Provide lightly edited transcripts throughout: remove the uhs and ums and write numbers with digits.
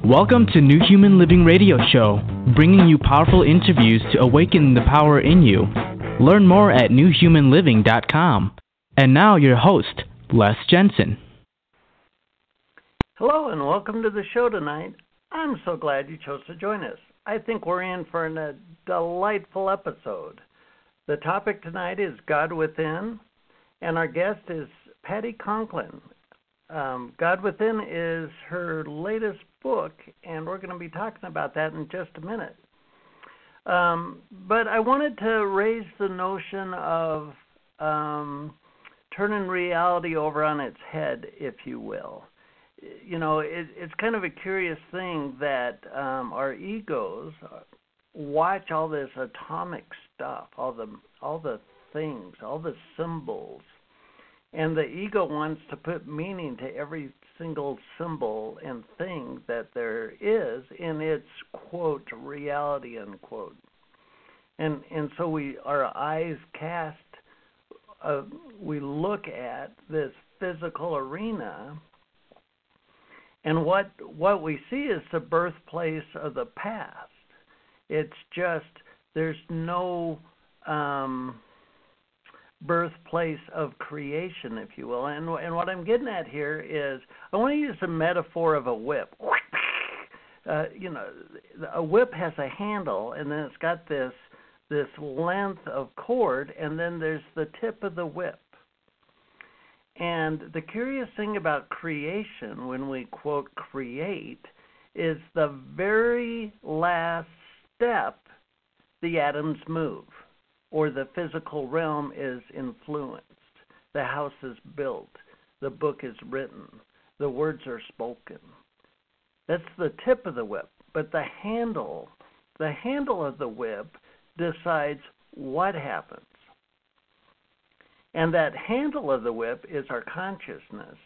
Welcome to New Human Living Radio Show, bringing you powerful interviews to awaken the power in you. Learn more at newhumanliving.com. And now your host, Les Jensen. Hello and welcome to the show tonight. I'm so glad you chose to join us. I think we're in for a delightful episode. The topic tonight is God Within, and our guest is Patti Conklin. God Within is her latest book, and we're going to be talking about that in just a minute. But I wanted to raise the notion of turning reality over on its head, if you will. You know, it's kind of a curious thing that our egos watch all this atomic stuff, all the things, all the symbols, and the ego wants to put meaning to every single symbol and thing that there is in its, quote, reality, unquote. And so our eyes cast, we look at this physical arena, and what we see is the birthplace of the past. It's just, there's no birthplace of creation, if you will. And what I'm getting at here is, I want to use the metaphor of a whip. A whip has a handle, and then it's got this length of cord, and then there's the tip of the whip. And the curious thing about creation, when we quote create, is the very last step the atoms move, or the physical realm is influenced. The house is built. The book is written. The words are spoken. That's the tip of the whip. But the handle of the whip decides what happens. And that handle of the whip is our consciousness,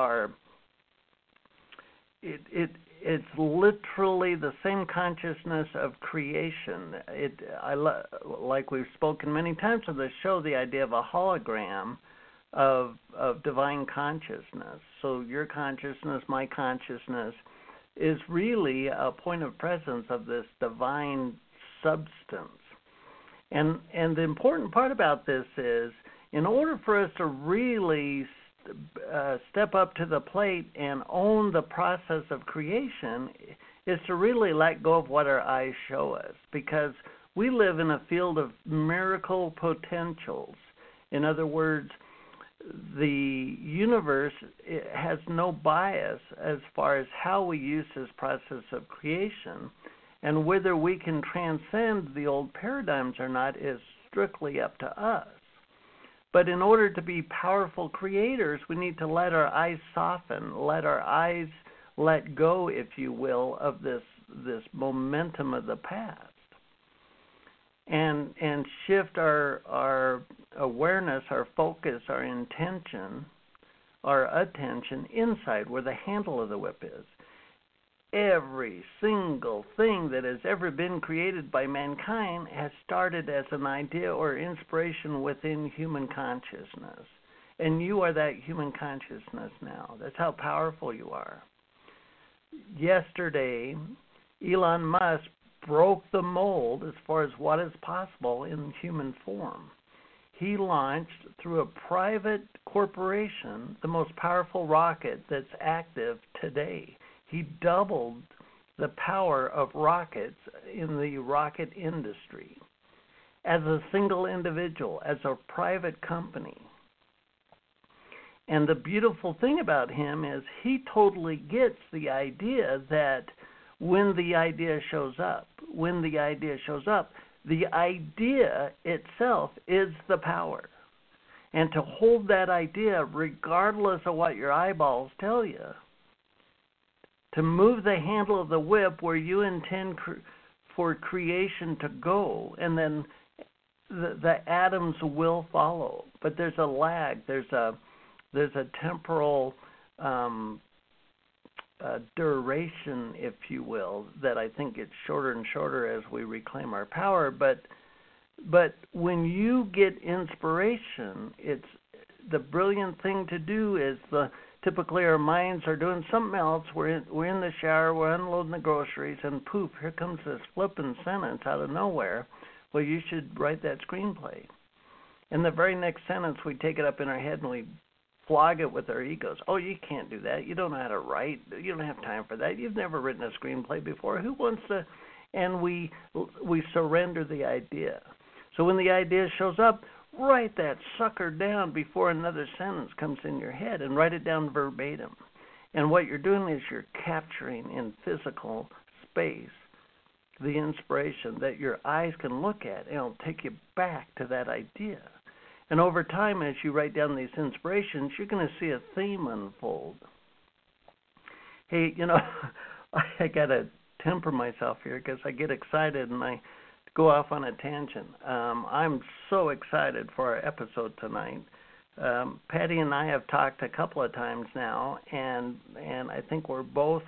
it's literally the same consciousness of creation. Like we've spoken many times on this show, the idea of a hologram of divine consciousness. So your consciousness, my consciousness, is really a point of presence of this divine substance. And the important part about this is, in order for us to really step up to the plate and own the process of creation, is to really let go of what our eyes show us, because we live in a field of miracle potentials. In other words, the universe has no bias as far as how we use this process of creation, and whether we can transcend the old paradigms or not is strictly up to us. But in order to be powerful creators, we need to let our eyes soften, let our eyes let go, if you will, of this momentum of the past, and shift our awareness, our focus, our intention, our attention inside, where the handle of the whip is. Every single thing that has ever been created by mankind has started as an idea or inspiration within human consciousness. And you are that human consciousness now. That's how powerful you are. Yesterday, Elon Musk broke the mold as far as what is possible in human form. He launched, through a private corporation, the most powerful rocket that's active today. He doubled the power of rockets in the rocket industry as a single individual, as a private company. And the beautiful thing about him is he totally gets the idea that when the idea shows up, the idea itself is the power. And to hold that idea, regardless of what your eyeballs tell you, to move the handle of the whip where you intend for creation to go, and then the atoms will follow. But there's a lag. There's a temporal duration, if you will, that I think gets shorter and shorter as we reclaim our power. But when you get inspiration, it's the brilliant thing to do is typically our minds are doing something else. We're in the shower, we're unloading the groceries, and poof, here comes this flippin' sentence out of nowhere. Well, you should write that screenplay. And the very next sentence, we take it up in our head and we flog it with our egos. Oh, you can't do that. You don't know how to write. You don't have time for that. You've never written a screenplay before. Who wants to? And we surrender the idea. So when the idea shows up, write that sucker down before another sentence comes in your head, and write it down verbatim. And what you're doing is you're capturing in physical space the inspiration that your eyes can look at, and it'll take you back to that idea. And over time, as you write down these inspirations, you're going to see a theme unfold. Hey, I got to temper myself here because I get excited and I go off on a tangent. I'm so excited for our episode tonight. Patty and I have talked a couple of times now, and I think we're both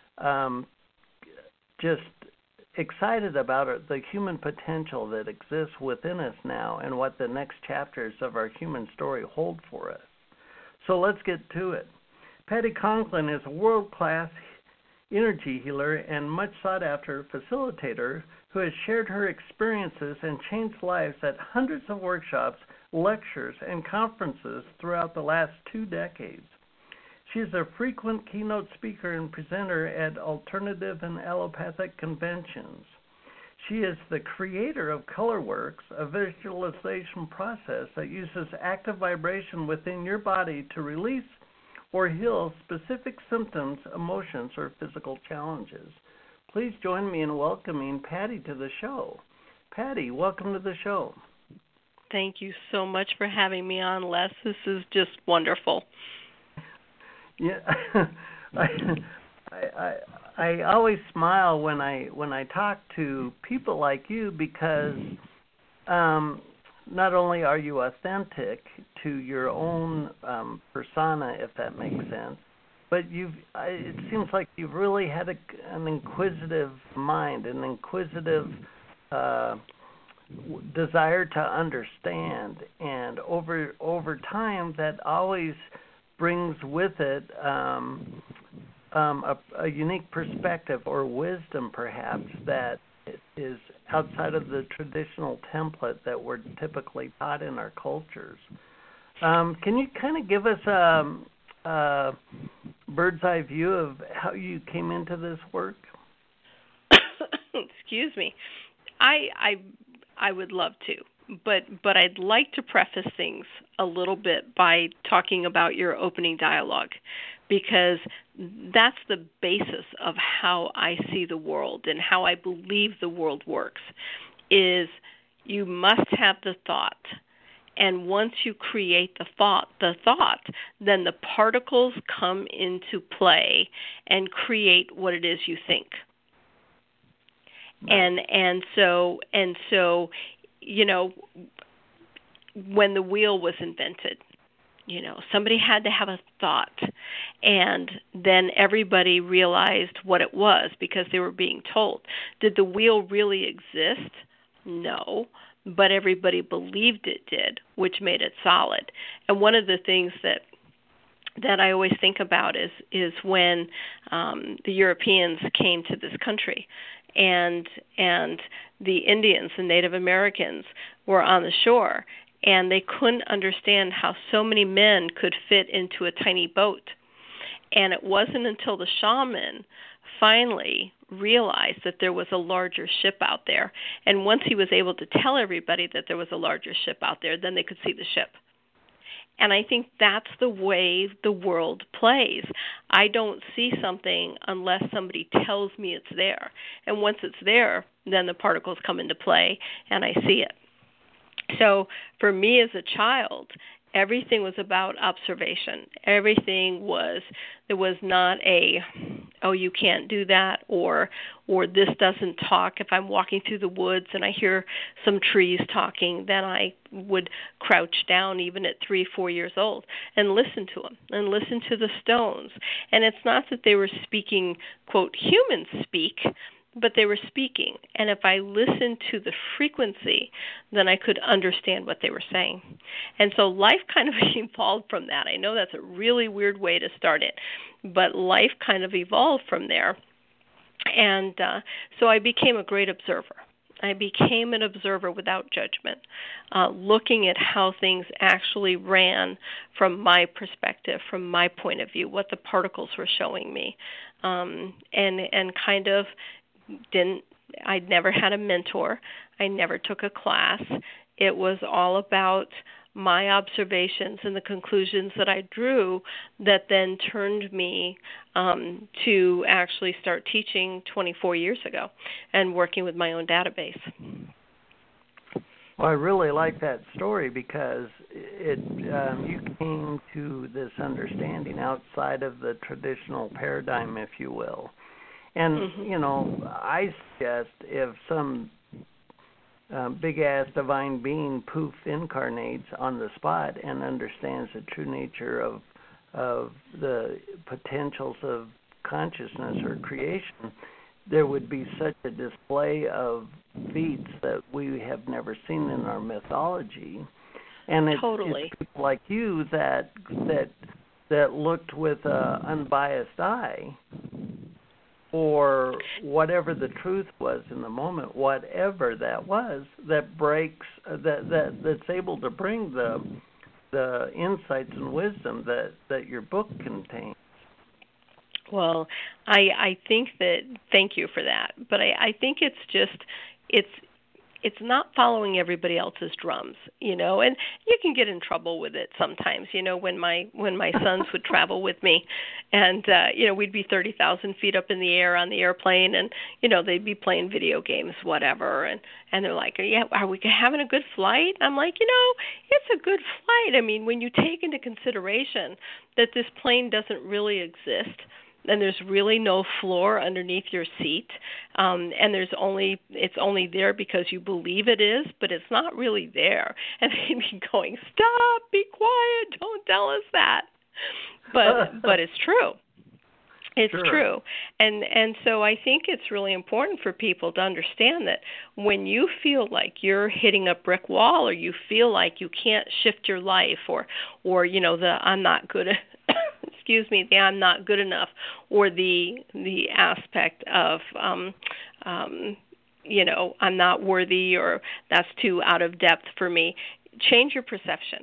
just excited about the human potential that exists within us now and what the next chapters of our human story hold for us. So let's get to it. Patty Conklin is a world-class energy healer and much sought-after facilitator who has shared her experiences and changed lives at hundreds of workshops, lectures, and conferences throughout the last 2 decades. She is a frequent keynote speaker and presenter at alternative and allopathic conventions. She is the creator of ColorWorks, a visualization process that uses active vibration within your body to release or heal specific symptoms, emotions, or physical challenges. Please join me in welcoming Patty to the show. Patty, welcome to the show. Thank you so much for having me on, Les. This is just wonderful. Yeah, I always smile when I talk to people like you because not only are you authentic to your own persona, if that makes sense, but it seems like you've really had an inquisitive mind, an inquisitive desire to understand, and over time that always brings with it a unique perspective or wisdom, perhaps, that is outside of the traditional template that we're typically taught in our cultures. Can you kind of give us a bird's eye view of how you came into this work? Excuse me. I would love to. But I'd like to preface things a little bit by talking about your opening dialogue, because that's the basis of how I see the world and how I believe the world works, is you must have the thought. And once you create the thought, then the particles come into play and create what it is you think. Right. And so when the wheel was invented, somebody had to have a thought, and then everybody realized what it was because they were being told. Did the wheel really exist? No, but everybody believed it did, which made it solid. And one of the things that I always think about is when the Europeans came to this country, and the Indians, the Native Americans, were on the shore, and they couldn't understand how so many men could fit into a tiny boat. And it wasn't until the shaman finally realized that there was a larger ship out there. And once he was able to tell everybody that there was a larger ship out there, then they could see the ship. And I think that's the way the world plays. I don't see something unless somebody tells me it's there. And once it's there, then the particles come into play and I see it. So for me as a child, everything was about observation. There was not a, oh, you can't do that, or this doesn't talk. If I'm walking through the woods and I hear some trees talking, then I would crouch down even at 3-4 years old and listen to them and listen to the stones. And it's not that they were speaking, quote, human speak, but they were speaking. And if I listened to the frequency, then I could understand what they were saying. And so life kind of evolved from that. I know that's a really weird way to start it, but life kind of evolved from there. And so I became a great observer. I became an observer without judgment, looking at how things actually ran from my perspective, from my point of view, what the particles were showing me, and kind of I'd never had a mentor. I never took a class. It was all about my observations and the conclusions that I drew that then turned me to actually start teaching 24 years ago and working with my own database. Well, I really like that story because you came to this understanding outside of the traditional paradigm, if you will. And, I suggest if some big-ass divine being poof incarnates on the spot and understands the true nature of the potentials of consciousness or creation, there would be such a display of feats that we have never seen in our mythology. And it's people like you that looked with an unbiased eye for whatever the truth was in the moment, whatever that was, that breaks, that's able to bring the insights and wisdom that your book contains. Well, I think that, thank you for that, but I think it's not following everybody else's drums, and you can get in trouble with it sometimes, when my sons would travel with me and, we'd be 30,000 feet up in the air on the airplane and, they'd be playing video games, whatever. And they're like, yeah, are we having a good flight? I'm like, it's a good flight. I mean, when you take into consideration that this plane doesn't really exist, and there's really no floor underneath your seat, and it's only there because you believe it is, but it's not really there. And they'd be going, stop, be quiet, don't tell us that. But it's true. It's true. And so I think it's really important for people to understand that when you feel like you're hitting a brick wall or you feel like you can't shift your life or the I'm not good at the I'm not good enough, or the aspect of I'm not worthy, or that's too out of depth for me. Change your perception,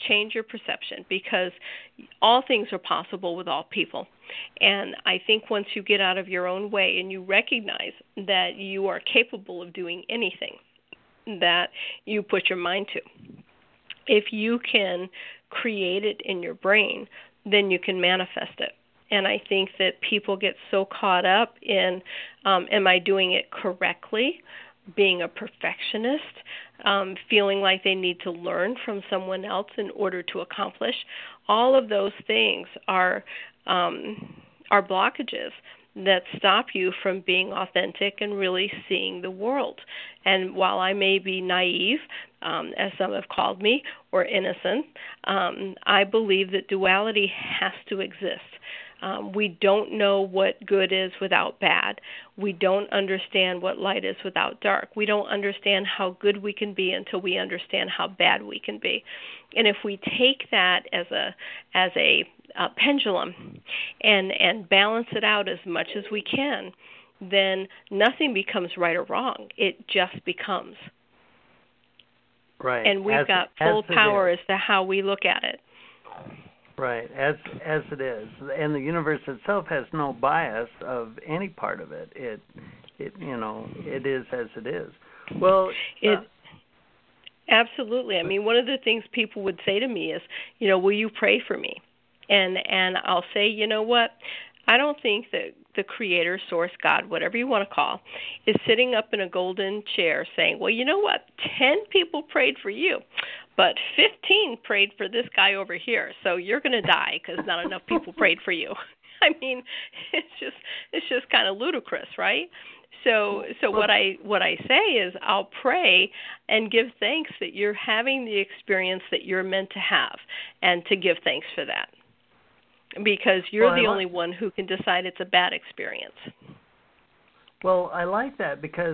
because all things are possible with all people. And I think once you get out of your own way and you recognize that you are capable of doing anything that you put your mind to, if you can create it in your brain, then you can manifest it. And I think that people get so caught up in, am I doing it correctly, being a perfectionist, feeling like they need to learn from someone else in order to accomplish. All of those things are blockages that stop you from being authentic and really seeing the world. And while I may be naive, as some have called me, or innocent, I believe that duality has to exist. We don't know what good is without bad. We don't understand what light is without dark. We don't understand how good we can be until we understand how bad we can be. And if we take that as a pendulum and balance it out as much as we can, then nothing becomes right or wrong. It just becomes. Right. And we've got full power as to how we look at it. Right, as it is, and the universe itself has no bias of any part of it. It is as it is. Well, absolutely. I mean, one of the things people would say to me is, will you pray for me? And I'll say, you know what? I don't think that the creator, source, God, whatever you want to call, is sitting up in a golden chair saying, well, you know what? 10 people prayed for you, but 15 prayed for this guy over here, so you're going to die because not enough people prayed for you. I mean, it's just kind of ludicrous, right? So what I say is I'll pray and give thanks that you're having the experience that you're meant to have, and to give thanks for that. Because you're the only one who can decide it's a bad experience. Well, I like that because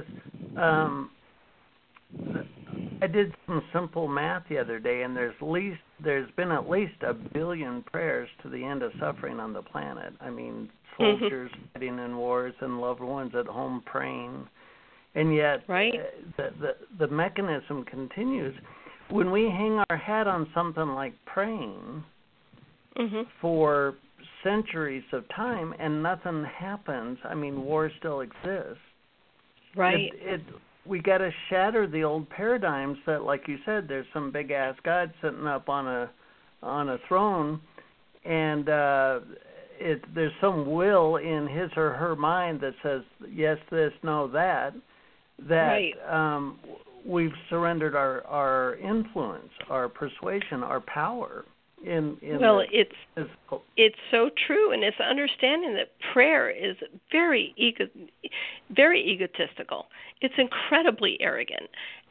I did some simple math the other day, and there's been at least 1 billion prayers to the end of suffering on the planet. I mean, soldiers fighting in wars and loved ones at home praying, and yet the mechanism continues. When we hang our hat on something like praying for centuries of time and nothing happens, I mean, war still exists. Right. We got to shatter the old paradigms that, like you said, there's some big ass God sitting up on a throne, and there's some will in his or her mind that says yes, this, no, that. We've surrendered our influence, our persuasion, our power. It's so true, and it's understanding that prayer is very egotistical. It's incredibly arrogant,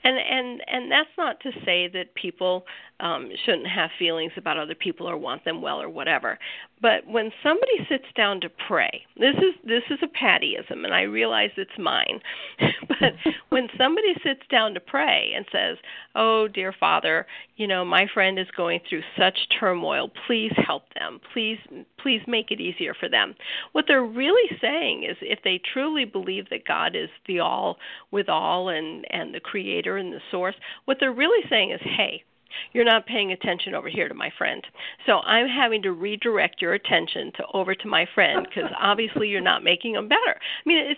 and that's not to say that people shouldn't have feelings about other people or want them well or whatever. But when somebody sits down to pray, this is a Pattyism, and I realize it's mine. But when somebody sits down to pray and says, "Oh, dear Father, my friend is going through such turmoil. Please help them. Please make it easier for them." What they're really saying is, if they truly believe that God is the all with all and the creator and the source, what they're really saying is, "Hey, you're not paying attention over here to my friend. So I'm having to redirect your attention over to my friend because obviously you're not making them better." I mean, it's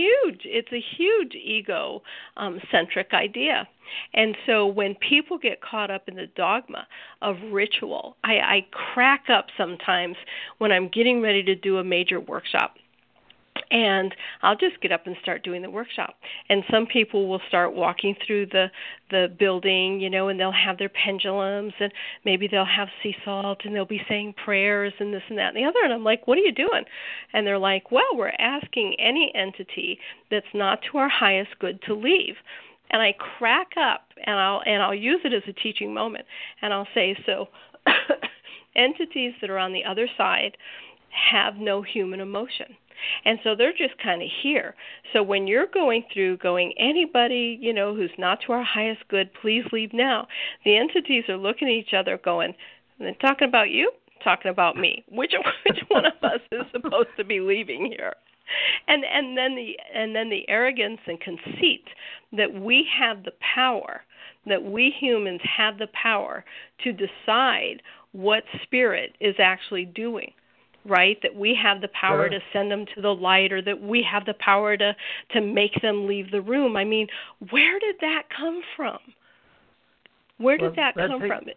a huge ego-centric idea. And so when people get caught up in the dogma of ritual, I crack up sometimes when I'm getting ready to do a major workshop. And I'll just get up and start doing the workshop. And some people will start walking through the building, and they'll have their pendulums, and maybe they'll have sea salt, and they'll be saying prayers and this and that and the other. And I'm like, "What are you doing?" And they're like, "Well, we're asking any entity that's not to our highest good to leave." And I crack up, and I'll use it as a teaching moment. And I'll say, so entities that are on the other side have no human emotion. And so they're just kind of here. So when you're going, anybody, who's not to our highest good, please leave now. The entities are looking at each other going, "They're talking about you, talking about me. Which one of us is supposed to be leaving here?" And then the arrogance and conceit that we have the power, that we humans have the power to decide what spirit is actually doing. Right, that we have the power to send them to the light, or that we have the power to make them leave the room. I mean, where did that come from? Where did that come from?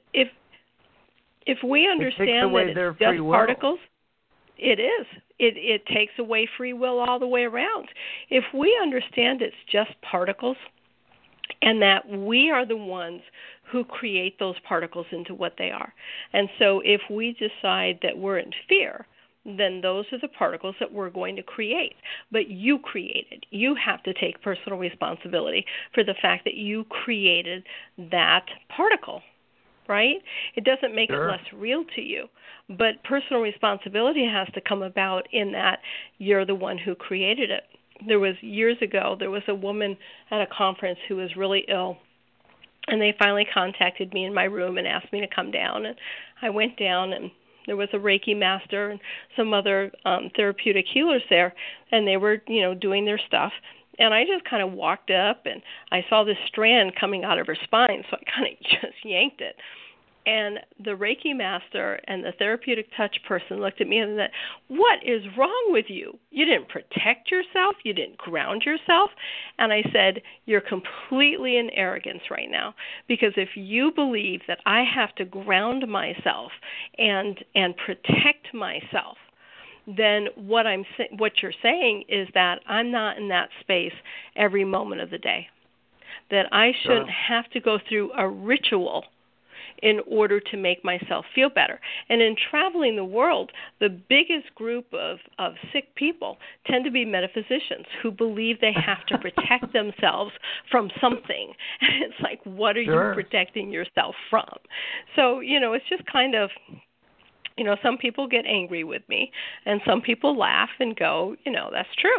If we understand that it's just particles, it is. It takes away free will all the way around. If we understand it's just particles, and that we are the ones who create those particles into what they are. And so if we decide that we're in fear, then those are the particles that we're going to create. But you created. You have to take personal responsibility for the fact that you created that particle, right? It doesn't make it less real to you, but personal responsibility has to come about in that you're the one who created it. Years ago, there was a woman at a conference who was really ill, and they finally contacted me in my room and asked me to come down. And I went down, and there was a Reiki master and some other therapeutic healers there, and they were, doing their stuff. And I just kind of walked up, and I saw this strand coming out of her spine, so I kind of just yanked it. And the Reiki master and the therapeutic touch person looked at me and said, "What is wrong with you? You didn't protect yourself. You didn't ground yourself." And I said, "You're completely in arrogance right now, because if you believe that I have to ground myself and protect myself, then what you're saying is that I'm not in that space every moment of the day, that I shouldn't have to go through a ritual in order to make myself feel better." And in traveling the world, the biggest group of sick people tend to be metaphysicians who believe they have to protect themselves from something. And it's like, what are you protecting yourself from? So, it's just kind of, some people get angry with me, and some people laugh and go, that's true.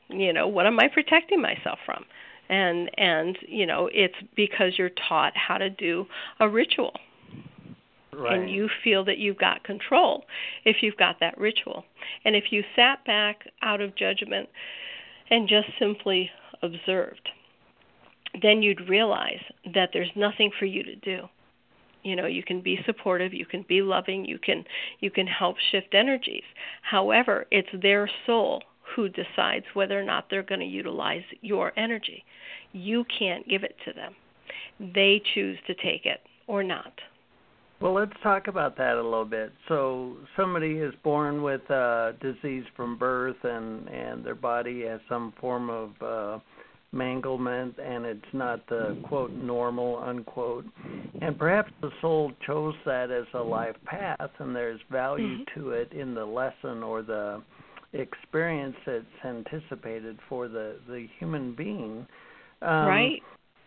What am I protecting myself from? And it's because you're taught how to do a ritual. Right. And you feel that you've got control if you've got that ritual. And if you sat back out of judgment and just simply observed, then you'd realize that there's nothing for you to do. You can be supportive, you can be loving, you can help shift energies. However, it's their soul who decides whether or not they're going to utilize your energy. You can't give it to them. They choose to take it or not. Well, let's talk about that a little bit. So somebody is born with a disease from birth, and their body has some form of manglement, and it's not the, quote, normal, unquote. And perhaps the soul chose that as a life path, and there's value to it in the lesson or the experience that's anticipated for the human being. Right.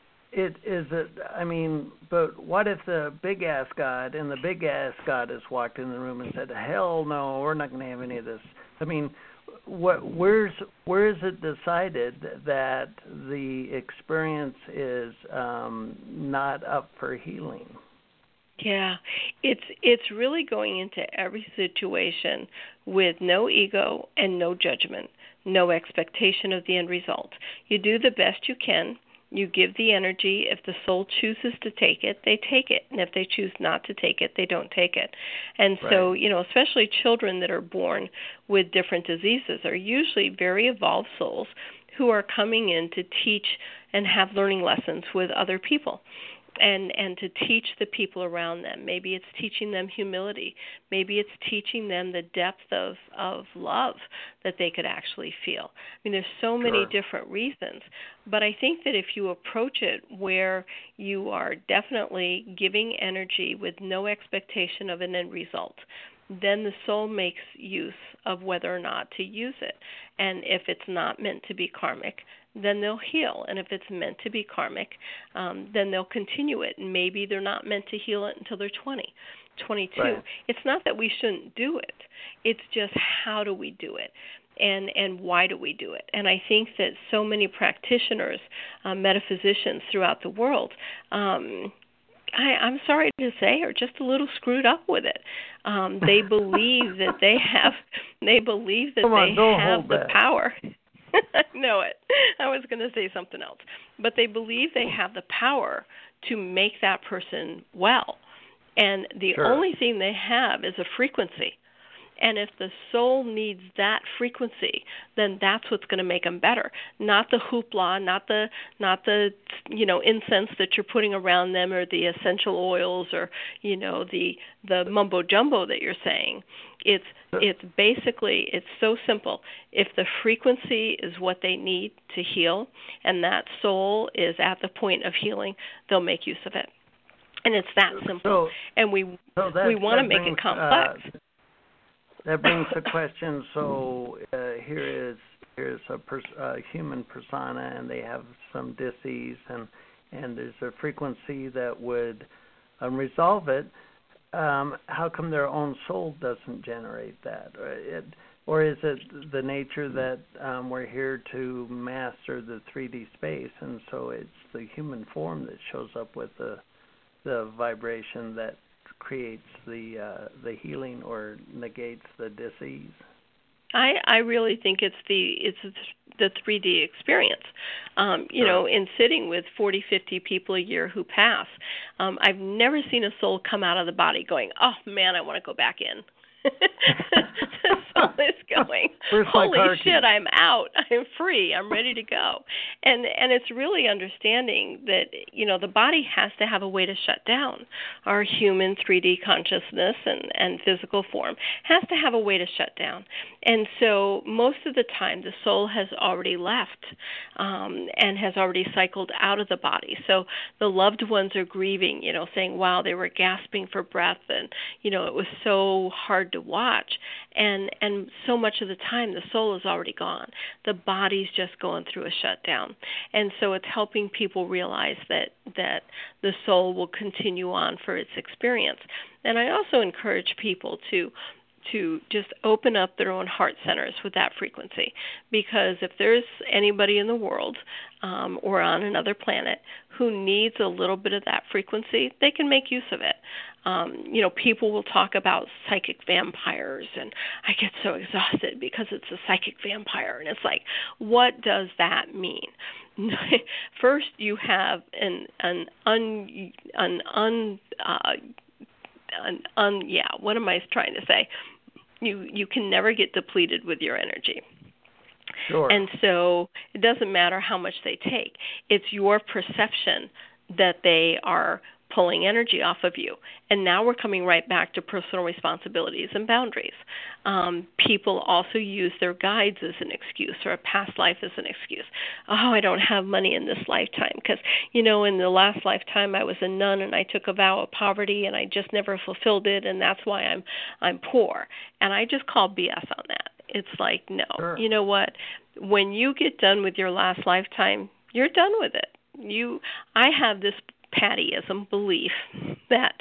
But what if the big-ass God and the big-ass goddess walked in the room and said, hell no, we're not going to have any of this? I mean, where is it decided that the experience is not up for healing? Yeah, it's really going into every situation with no ego and no judgment, no expectation of the end result. You do the best you can. You give the energy. If the soul chooses to take it, they take it. And if they choose not to take it, they don't take it. And so, especially children that are born with different diseases are usually very evolved souls who are coming in to teach and have learning lessons with other people. And to teach the people around them. Maybe it's teaching them humility. Maybe it's teaching them the depth of love that they could actually feel. I mean, there's so many different reasons. But I think that if you approach it where you are definitely giving energy with no expectation of an end result, then the soul makes use of whether or not to use it. And if it's not meant to be karmic, then they'll heal. And if it's meant to be karmic, then they'll continue it. And maybe they're not meant to heal it until they're 20, 22. Right. It's not that we shouldn't do it. It's just how do we do it? And why do we do it? And I think that so many practitioners, metaphysicians throughout the world, I'm sorry to say, are just a little screwed up with it. They believe that they have the power. I know it. I was going to say something else. But they believe they have the power to make that person well. And the only thing they have is a frequency. And if the soul needs that frequency, then that's what's going to make them better. Not the hoopla, not the incense that you're putting around them, or the essential oils, or the mumbo jumbo that you're saying. It's basically, it's so simple. If the frequency is what they need to heal, and that soul is at the point of healing, they'll make use of it. And it's that simple. And we want to make it complex. That brings the question. So here's a human persona, and they have some disease, and there's a frequency that would resolve it. How come their own soul doesn't generate that? Or is it the nature that we're here to master the 3D space, and so it's the human form that shows up with the vibration that creates the healing or negates the disease? I really think it's the 3D experience. In sitting with 40, 50 people a year who pass, I've never seen a soul come out of the body going, oh man, I want to go back in. The soul is going, holy shit, I'm out. I'm free. I'm ready to go. And it's really understanding that, the body has to have a way to shut down. Our human 3D consciousness and physical form has to have a way to shut down. And so most of the time the soul has already left and has already cycled out of the body. So the loved ones are grieving, saying, wow, they were gasping for breath, and, it was so hard to watch. And so much of the time the soul is already gone. The body's just going through a shutdown. And so it's helping people realize that the soul will continue on for its experience. And I also encourage people to to just open up their own heart centers with that frequency. Because if there's anybody in the world or on another planet who needs a little bit of that frequency, they can make use of it. People will talk about psychic vampires, and I get so exhausted because it's a psychic vampire, and it's like, what does that mean? First, you have what am I trying to say? You can never get depleted with your energy. Sure. And so it doesn't matter how much they take. It's your perception that they are pulling energy off of you. And now we're coming right back to personal responsibilities and boundaries. People also use their guides as an excuse, or a past life as an excuse. Oh, I don't have money in this lifetime because, in the last lifetime I was a nun and I took a vow of poverty and I just never fulfilled it, and that's why I'm poor. And I just call BS on that. It's like, no. Sure. You know what? When you get done with your last lifetime, you're done with it. I have this Pattyism belief that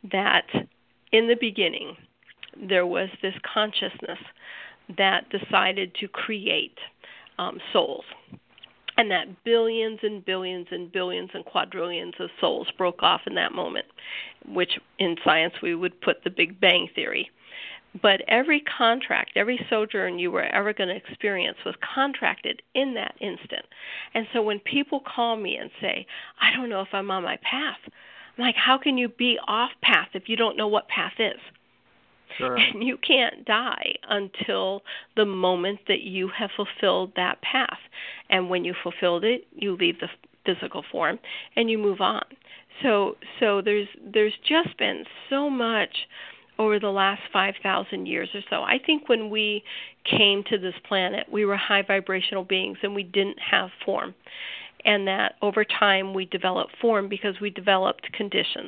in the beginning there was this consciousness that decided to create souls, and that billions and billions and billions and quadrillions of souls broke off in that moment, which in science we would put the Big Bang Theory. But every contract, every sojourn you were ever going to experience was contracted in that instant. And so when people call me and say, I don't know if I'm on my path, I'm like, how can you be off path if you don't know what path is? Sure. And you can't die until the moment that you have fulfilled that path. And when you fulfilled it, you leave the physical form and you move on. So there's just been so much over the last 5,000 years or so. I think when we came to this planet, we were high vibrational beings and we didn't have form. And that over time we developed form because we developed conditions.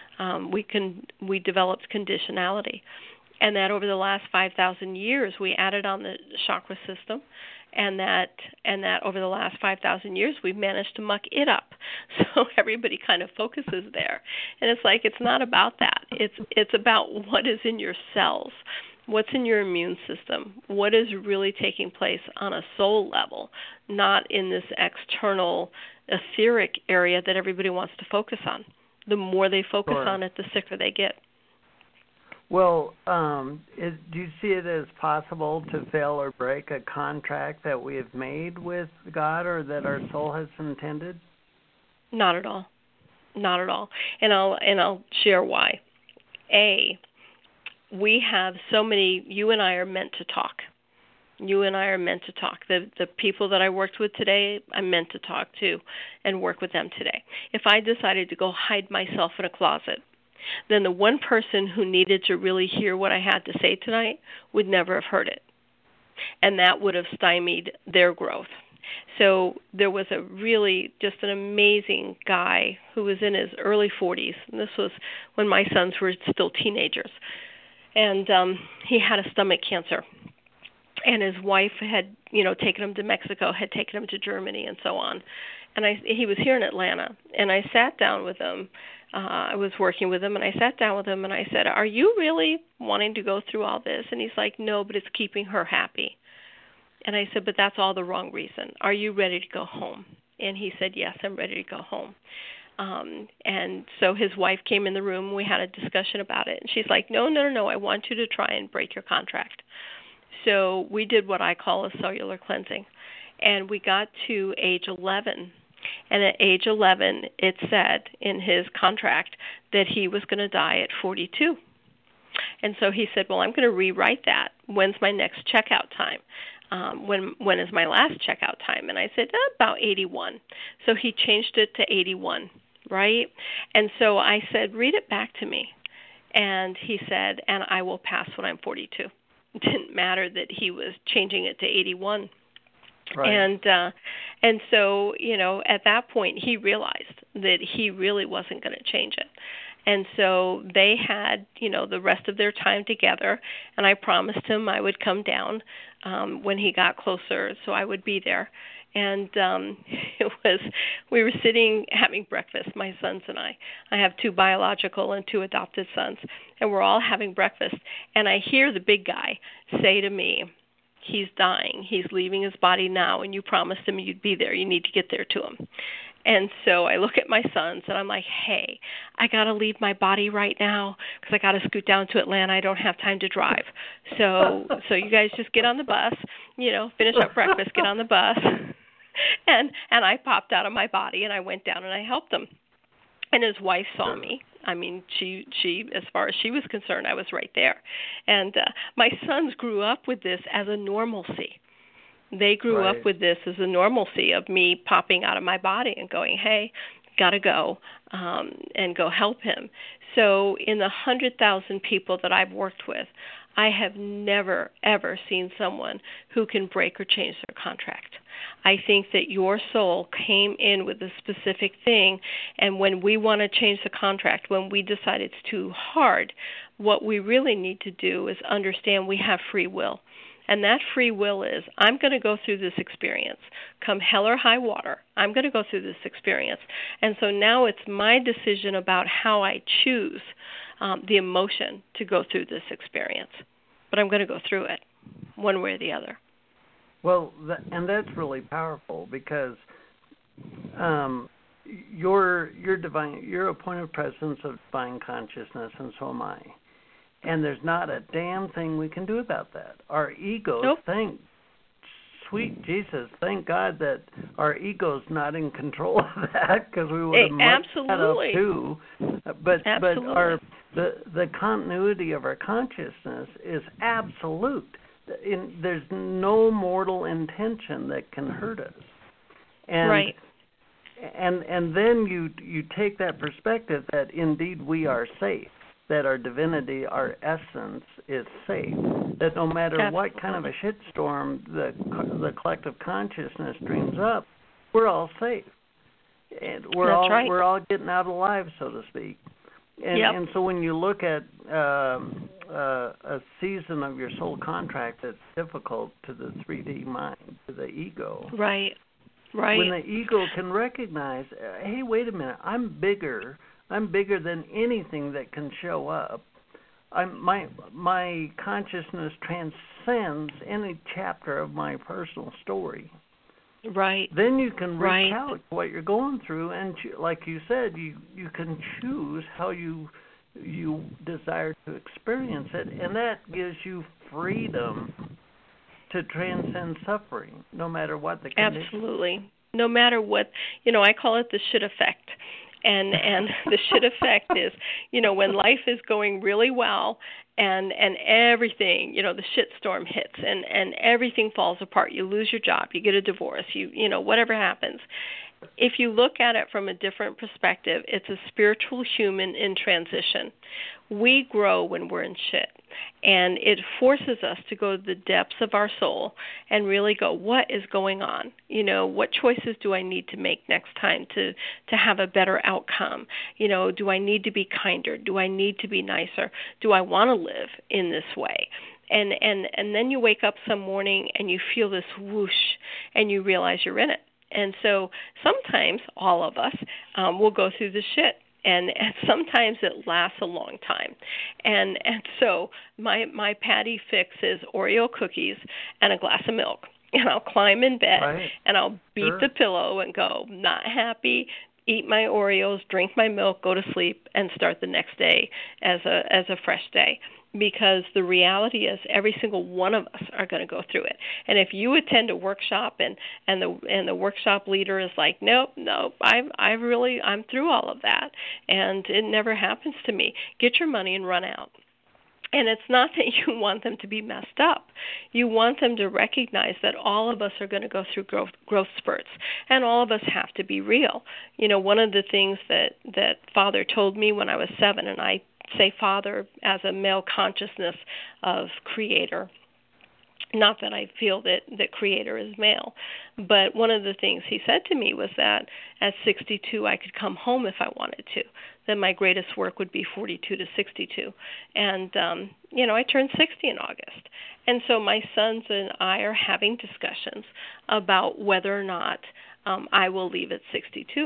We developed conditionality. And that over the last 5,000 years we added on the chakra system. And that over the last 5,000 years, we've managed to muck it up. So everybody kind of focuses there. And it's like, it's not about that. It's about what is in your cells, what's in your immune system, what is really taking place on a soul level, not in this external etheric area that everybody wants to focus on. The more they focus Sure. on it, the sicker they get. Well, do you see it as possible to fail or break a contract that we have made with God or that our soul has intended? Not at all. Not at all. And I'll share why. We have so many, you and I are meant to talk. You and I are meant to talk. The people that I worked with today, I'm meant to talk to and work with them today. If I decided to go hide myself in a closet, then the one person who needed to really hear what I had to say tonight would never have heard it. And that would have stymied their growth. So there was a really just an amazing guy who was in his early 40s. And this was when my sons were still teenagers. And he had a stomach cancer. And his wife had, taken him to Mexico, had taken him to Germany and so on. And he was here in Atlanta. And I sat down with him. I was working with him, and I sat down with him, and I said, are you really wanting to go through all this? And he's like, no, but it's keeping her happy. And I said, but that's all the wrong reason. Are you ready to go home? And he said, yes, I'm ready to go home. And so his wife came in the room, and we had a discussion about it. And she's like, no, I want you to try and break your contract. So we did what I call a cellular cleansing. And we got to age 11. And at age 11, it said in his contract that he was going to die at 42. And so he said, well, I'm going to rewrite that. When's my next checkout time? When is my last checkout time? And I said, about 81. So he changed it to 81, right? And so I said, read it back to me. And he said, and I will pass when I'm 42. It didn't matter that he was changing it to 81. Right. And so, at that point, he realized that he really wasn't going to change it. And so they had, the rest of their time together, and I promised him I would come down when he got closer, so I would be there. And we were sitting having breakfast, my sons and I. I have 2 biological and 2 adopted sons, and we're all having breakfast. And I hear the big guy say to me, he's dying. He's leaving his body now, and you promised him you'd be there. You need to get there to him. And so I look at my sons, and I'm like, hey, I got to leave my body right now because I got to scoot down to Atlanta. I don't have time to drive. So you guys just get on the bus, finish up breakfast, get on the bus. And I popped out of my body, and I went down, and I helped him. And his wife saw me. I mean, she, as far as she was concerned, I was right there. And my sons grew up with this as a normalcy. They grew up with this as a normalcy of me popping out of my body and going, hey, got to go, and go help him. So in the 100,000 people that I've worked with, I have never, ever seen someone who can break or change their contract. I think that your soul came in with a specific thing, and when we want to change the contract, when we decide it's too hard, what we really need to do is understand we have free will. And that free will is, I'm going to go through this experience. Come hell or high water, I'm going to go through this experience. And so now it's my decision about how I choose the emotion to go through this experience. But I'm going to go through it, one way or the other. Well, and that's really powerful because you're divine. You're a point of presence of divine consciousness, and so am I. And there's not a damn thing we can do about that. Our egos, sweet Jesus, thank God that our ego's not in control of that, because we would have mucked that up too. But the continuity of our consciousness is absolute. There's no mortal intention that can hurt us. And, and then you take that perspective that indeed we are safe, that our divinity, our essence is safe, that no matter what kind of a shitstorm the collective consciousness dreams up, we're all safe. And we're all getting out alive, so to speak. And so when you look at a season of your soul contract that's difficult to the 3D mind, to the ego. Right. When the ego can recognize, hey, wait a minute, I'm bigger than anything that can show up. My consciousness transcends any chapter of my personal story. Right. Then you can recount what you're going through, and like you said, you can choose how you desire to experience it, and that gives you freedom to transcend suffering, no matter what the condition. Absolutely. No matter what, I call it the shit effect. And the shit effect is, when life is going really well and everything, the shit storm hits and everything falls apart. You lose your job, you get a divorce, whatever happens. If you look at it from a different perspective, it's a spiritual human in transition. We grow when we're in shit, and it forces us to go to the depths of our soul and really go, what is going on? What choices do I need to make next time to have a better outcome? Do I need to be kinder? Do I need to be nicer? Do I want to live in this way? And then you wake up some morning and you feel this whoosh, and you realize you're in it. And so sometimes all of us will go through the shit. And sometimes it lasts a long time. And so my Patty fix is Oreo cookies and a glass of milk. And I'll climb in bed and I'll beat the pillow and go, not happy, eat my Oreos, drink my milk, go to sleep, and start the next day as a fresh day. Because the reality is every single one of us are going to go through it. And if you attend a workshop and the workshop leader is like, nope, I'm through all of that, and it never happens to me, get your money and run out. And it's not that you want them to be messed up. You want them to recognize that all of us are going to go through growth spurts, and all of us have to be real. One of the things that Father told me when I was 7, and I say Father as a male consciousness of Creator, Not that I feel that Creator is male, but one of the things he said to me was that at 62 I could come home if I wanted to. That my greatest work would be 42 to 62, and I turned 60 in August, and so my sons and I are having discussions about whether or not I will leave at 62.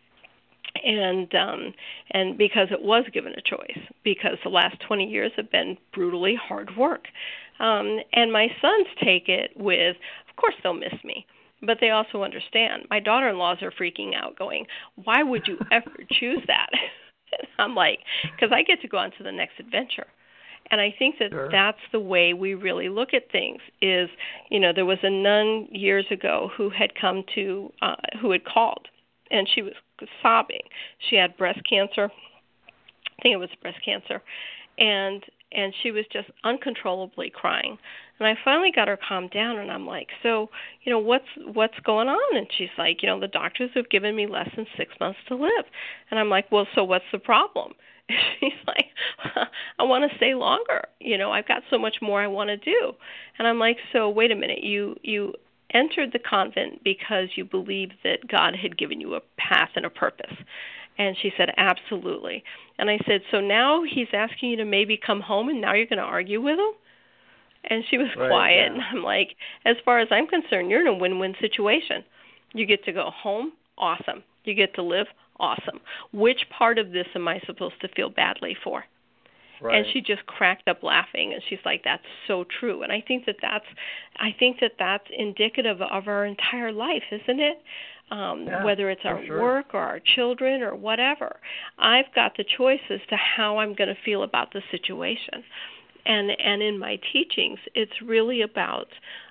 And because it was given a choice, because the last 20 years have been brutally hard work. And my sons take it with, of course they'll miss me, but they also understand. My daughter-in-laws are freaking out, going, why would you ever choose that? I'm like, because I get to go on to the next adventure. And I think that Sure. that's the way we really look at things is, there was a nun years ago who had come to, who had called, and she was sobbing. She had breast cancer. I think it was breast cancer. And she was just uncontrollably crying. And I finally got her calmed down, and I'm like, so, what's going on? And she's like, the doctors have given me less than 6 months to live. And I'm like, well, so what's the problem? And she's like, I want to stay longer. I've got so much more I want to do. And I'm like, so wait a minute, you entered the convent because you believed that God had given you a path and a purpose. And she said, absolutely. And I said, so now he's asking you to maybe come home, and now you're going to argue with him? And she was quiet, yeah. and I'm like, as far as I'm concerned, you're in a win-win situation. You get to go home, awesome. You get to live, awesome. Which part of this am I supposed to feel badly for? Right. And she just cracked up laughing, and she's like, that's so true. And I think that that's indicative of our entire life, isn't it? Whether it's our work or our children or whatever. I've got the choice as to how I'm going to feel about the situation. And in my teachings, it's really about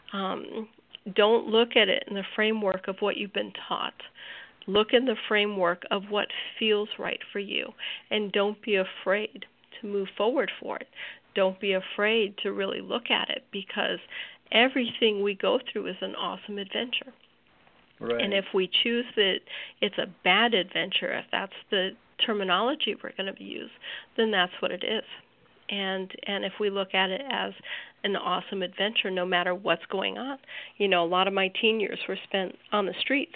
don't look at it in the framework of what you've been taught. Look in the framework of what feels right for you, and don't be afraid to move forward for it. Don't be afraid to really look at it, because everything we go through is an awesome adventure. Right. And if we choose that it's a bad adventure, if that's the terminology we're going to use, then that's what it is. And if we look at it as an awesome adventure, no matter what's going on. A lot of my teen years were spent on the streets.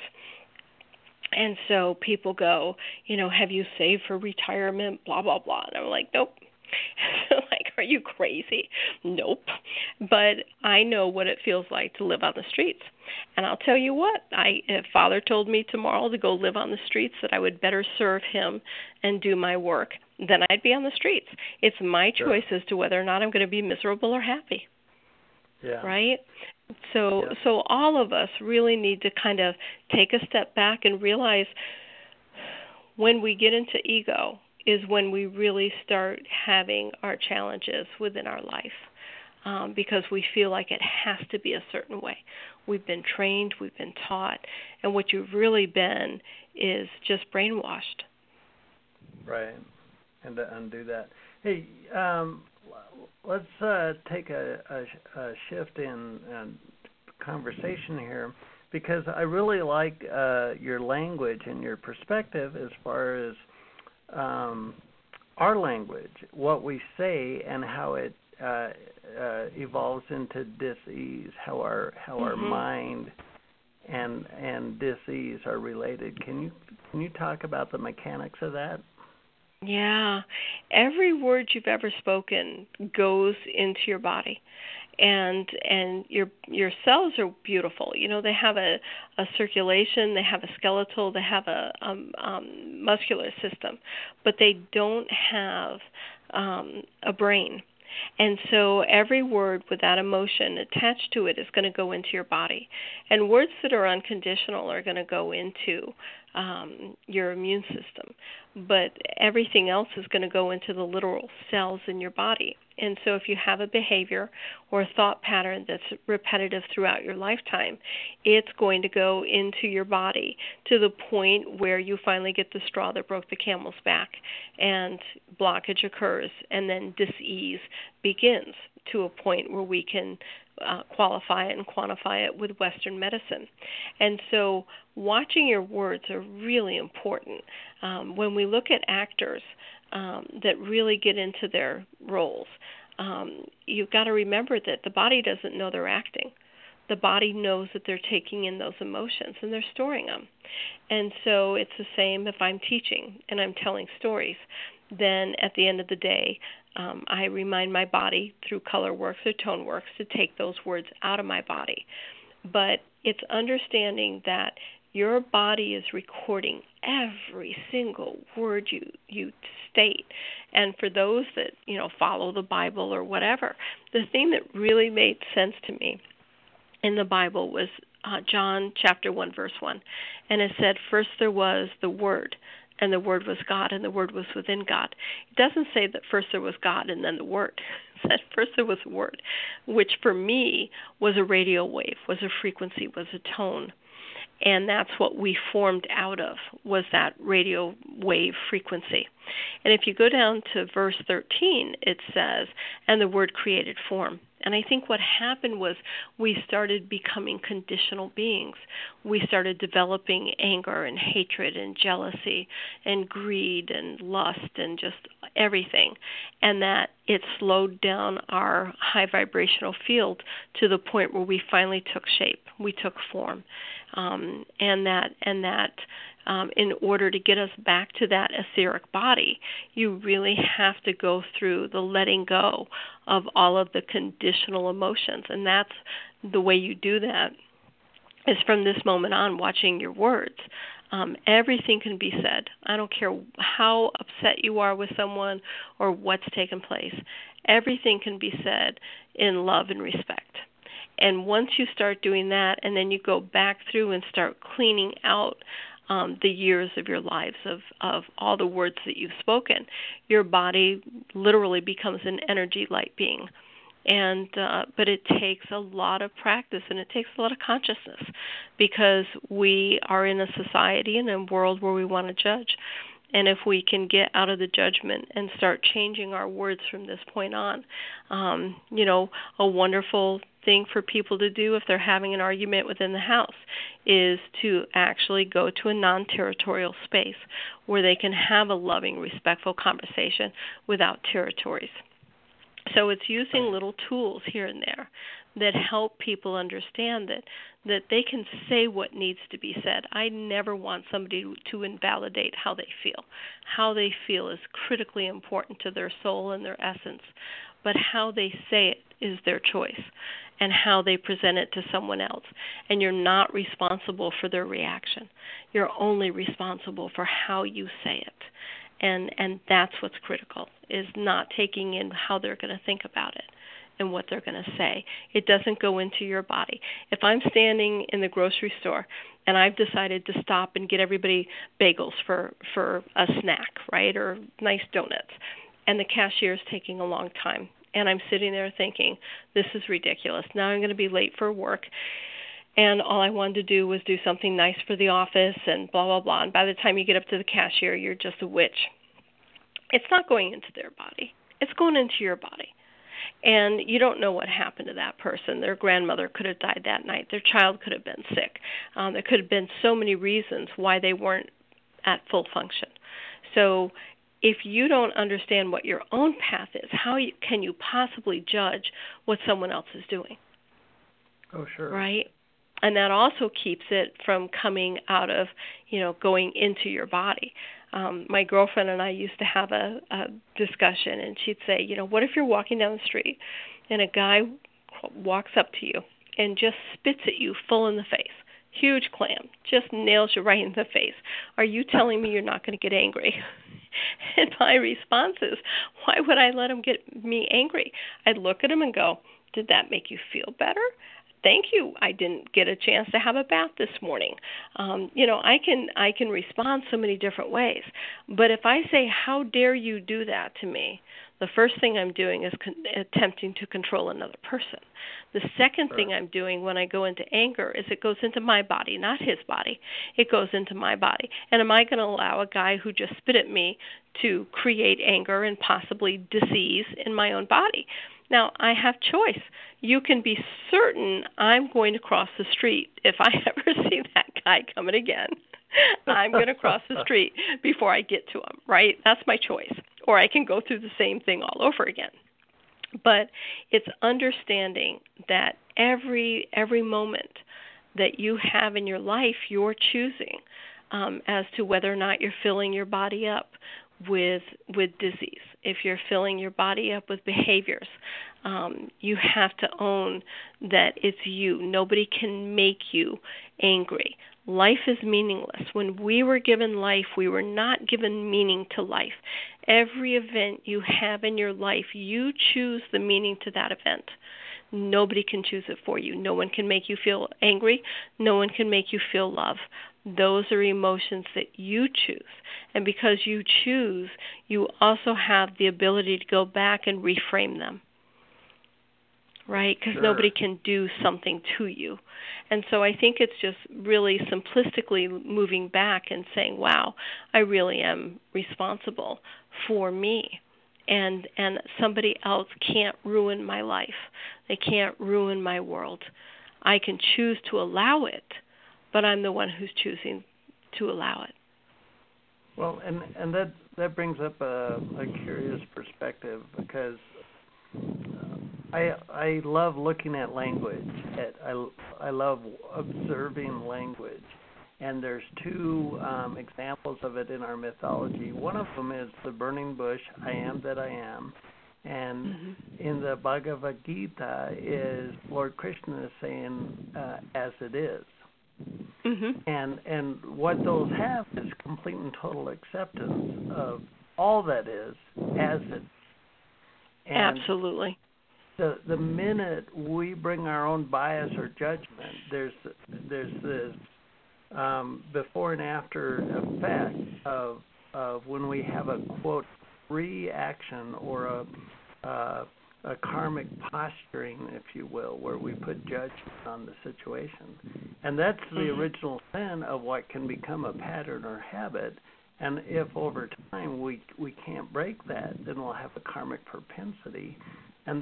And so people go, have you saved for retirement, blah, blah, blah. And I'm like, nope. Like, are you crazy? Nope. But I know what it feels like to live on the streets. And I'll tell you what, if Father told me tomorrow to go live on the streets, that I would better serve him and do my work, then I'd be on the streets. It's my choice as to whether or not I'm going to be miserable or happy. Yeah. Right? So all of us really need to kind of take a step back and realize when we get into ego is when we really start having our challenges within our life, because we feel like it has to be a certain way. We've been trained, we've been taught, and what you've really been is just brainwashed. Right, and to undo that. Hey, let's take a shift in conversation here, because I really like your language and your perspective as far as our language, what we say, and how it evolves into dis-ease, how our mind and dis-ease are related. Can you talk about the mechanics of that? Yeah. Every word you've ever spoken goes into your body. And your cells are beautiful. They have a circulation, they have a skeletal, they have a muscular system, but they don't have a brain. And so every word with that emotion attached to it is going to go into your body. And words that are unconditional are going to go into your immune system. But everything else is going to go into the literal cells in your body. And so if you have a behavior or a thought pattern that's repetitive throughout your lifetime, it's going to go into your body to the point where you finally get the straw that broke the camel's back, and blockage occurs, and then dis-ease begins to a point where we can qualify it and quantify it with Western medicine. And so watching your words are really important. When we look at actors that really get into their roles, you've got to remember that the body doesn't know they're acting. The body knows that they're taking in those emotions and they're storing them. And so it's the same if I'm teaching and I'm telling stories. Then at the end of the day, I remind my body through color works or tone works to take those words out of my body. But it's understanding that your body is recording every single word you state. And for those that, follow the Bible or whatever, the thing that really made sense to me in the Bible was John chapter 1, verse 1. And it said, first there was the Word, and the Word was God, and the Word was within God. It doesn't say that first there was God and then the Word. It said first there was the Word, which for me was a radio wave, was a frequency, was a tone. And that's what we formed out of, was that radio wave frequency. And if you go down to verse 13, it says, and the Word created form. And I think what happened was we started becoming conditional beings. We started developing anger and hatred and jealousy and greed and lust and just everything. And that it slowed down our high vibrational field to the point where we finally took shape. We took form. And that in order to get us back to that etheric body, you really have to go through the letting go of all of the conditional emotions. And that's the way you do that is from this moment on, watching your words. Everything can be said. I don't care how upset you are with someone or what's taken place. Everything can be said in love and respect. And once you start doing that, and then you go back through and start cleaning out the years of your lives of all the words that you've spoken, your body literally becomes an energy light being. And but it takes a lot of practice and it takes a lot of consciousness because we are in a society and a world where we want to judge. And if we can get out of the judgment and start changing our words from this point on, a wonderful thing for people to do if they're having an argument within the house is to actually go to a non-territorial space where they can have a loving, respectful conversation without territories. So it's using little tools here and there that help people understand that they can say what needs to be said. I never want somebody to invalidate how they feel. How they feel is critically important to their soul and their essence, but how they say it is their choice and how they present it to someone else. And you're not responsible for their reaction. You're only responsible for how you say it. And that's what's critical, is not taking in how they're going to think about it and what they're going to say. It doesn't go into your body. If I'm standing in the grocery store and I've decided to stop and get everybody bagels for a snack, right, or nice donuts, and the cashier is taking a long time, and I'm sitting there thinking, this is ridiculous. Now I'm going to be late for work. And all I wanted to do was do something nice for the office and blah, blah, blah. And by the time you get up to the cashier, you're just a witch. It's not going into their body. It's going into your body. And you don't know what happened to that person. Their grandmother could have died that night. Their child could have been sick. There could have been so many reasons why they weren't at full function. So if you don't understand what your own path is, can you possibly judge what someone else is doing? Oh, sure. Right? And that also keeps it from coming out of, going into your body. My girlfriend and I used to have a discussion, and she'd say, what if you're walking down the street and a guy walks up to you and just spits at you full in the face? Huge clam, just nails you right in the face. Are you telling me you're not going to get angry? And my response is, why would I let him get me angry? I'd look at him and go, did that make you feel better? Thank you. I didn't get a chance to have a bath this morning. I can respond so many different ways. But if I say, how dare you do that to me, the first thing I'm doing is attempting to control another person. The second thing I'm doing when I go into anger is it goes into my body, not his body. It goes into my body. And am I going to allow a guy who just spit at me to create anger and possibly disease in my own body? Now, I have choice. You can be certain I'm going to cross the street. If I ever see that guy coming again, I'm going to cross the street before I get to him, right? That's my choice. Or I can go through the same thing all over again. But it's understanding that every moment that you have in your life, you're choosing as to whether or not you're filling your body up with disease. If you're filling your body up with behaviors, you have to own that it's you. Nobody can make you angry. Life is meaningless. When we were given life, we were not given meaning to life. Every event you have in your life, you choose the meaning to that event. Nobody can choose it for you. No one can make you feel angry. No one can make you feel love. Those are emotions that you choose. And because you choose, you also have the ability to go back and reframe them. Right? Because nobody can do something to you. And so I think it's just really simplistically moving back and saying, wow, I really am responsible for me. And somebody else can't ruin my life. They can't ruin my world. I can choose to allow it, but I'm the one who's choosing to allow it. Well, and that brings up a curious perspective, because I love looking at language. I love observing language. And there's two examples of it in our mythology. One of them is the burning bush, I am that I am. And in the Bhagavad Gita is Lord Krishna is saying, as it is. And what those have is complete and total acceptance of all that is as it is. And absolutely. The minute we bring our own bias or judgment, there's this before and after effect of when we have a, quote, reaction or a karmic posturing, if you will, where we put judgment on the situation. And that's the original sin of what can become a pattern or habit. And if over time we can't break that, then we'll have a karmic propensity. And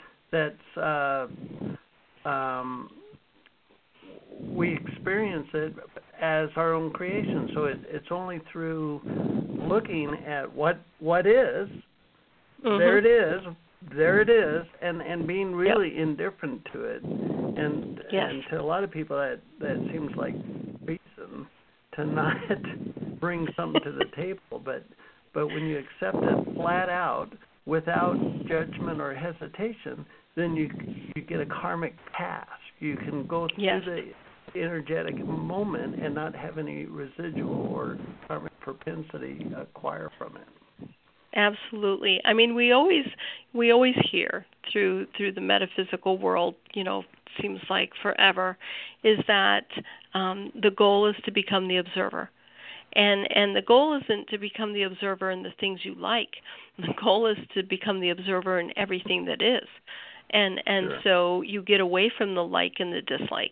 we experience it as our own creation. So it's only through looking at what is, there it is, and being really indifferent to it. And to a lot of people that seems like reason to not bring something to the table. But when you accept it flat out without judgment or hesitation, then you get a karmic pass. You can go through the energetic moment and not have any residual or karmic propensity acquire from it. Absolutely. I mean, we always hear through the metaphysical world, seems like forever, is that the goal is to become the observer. And the goal isn't to become the observer in the things you like. The goal is to become the observer in everything that is. And so you get away from the like and the dislike.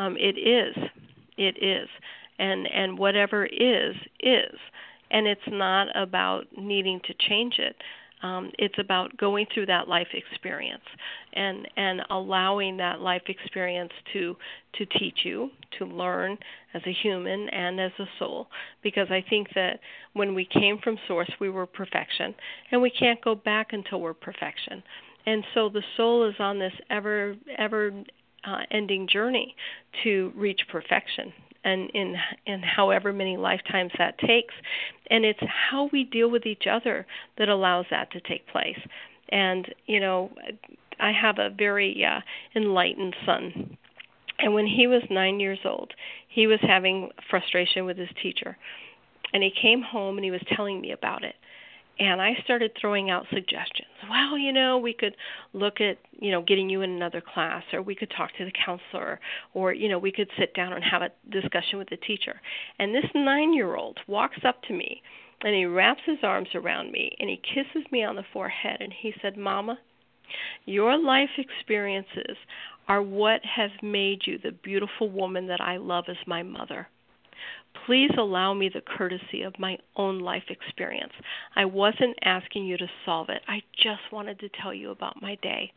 It is. And whatever is. And it's not about needing to change it. It's about going through that life experience and allowing that life experience to teach you, to learn as a human and as a soul. Because I think that when we came from Source, we were perfection, and we can't go back until we're perfection. And so the soul is on this ever ending journey to reach perfection. And in however many lifetimes that takes. And it's how we deal with each other that allows that to take place. And, I have a very enlightened son. And when he was 9 years old, he was having frustration with his teacher. And he came home and he was telling me about it. And I started throwing out suggestions. Well, we could look at, getting you in another class, or we could talk to the counselor, or, we could sit down and have a discussion with the teacher. And this 9-year-old walks up to me, and he wraps his arms around me, and he kisses me on the forehead, and he said, Mama, your life experiences are what have made you the beautiful woman that I love as my mother. Please allow me the courtesy of my own life experience. I wasn't asking you to solve it. I just wanted to tell you about my day.